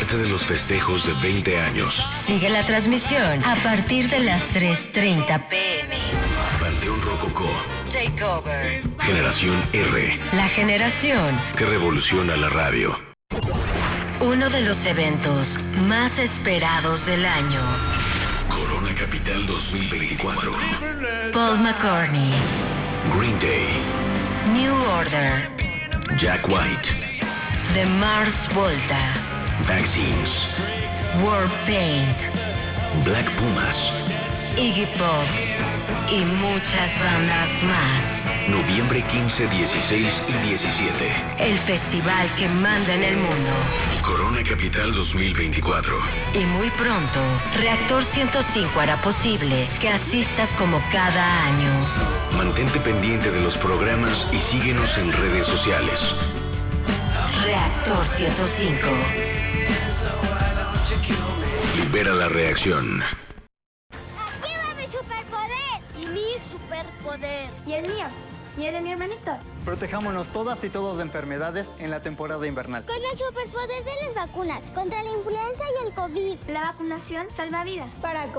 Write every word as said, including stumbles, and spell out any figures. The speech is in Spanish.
parte de los festejos de veinte años. Sigue la transmisión a partir de las tres treinta pm. Panteón Rococó. Takeover. Generación R. La generación que revoluciona la radio. Uno de los eventos más esperados del año. Corona Capital dos mil veinticuatro. Paul McCartney. Green Day. New Order. Jack White. The Mars Volta. Vaccines. Warpaint. Black Pumas. Iggy Pop. Y muchas bandas más. Noviembre quince, dieciséis y diecisiete. El festival que manda en el mundo. Corona Capital dos mil veinticuatro. Y muy pronto, Reactor ciento cinco hará posible que asistas como cada año. Mantente pendiente de los programas y síguenos en redes sociales. Reactor ciento cinco. Libera la reacción. ¡Aquí va mi superpoder! Y mi superpoder. Y el mío. Y el de mi hermanito. Protejámonos todas y todos de enfermedades en la temporada invernal. Con el superpoder de las vacunas contra la influenza y el COVID. La vacunación salva vidas. Para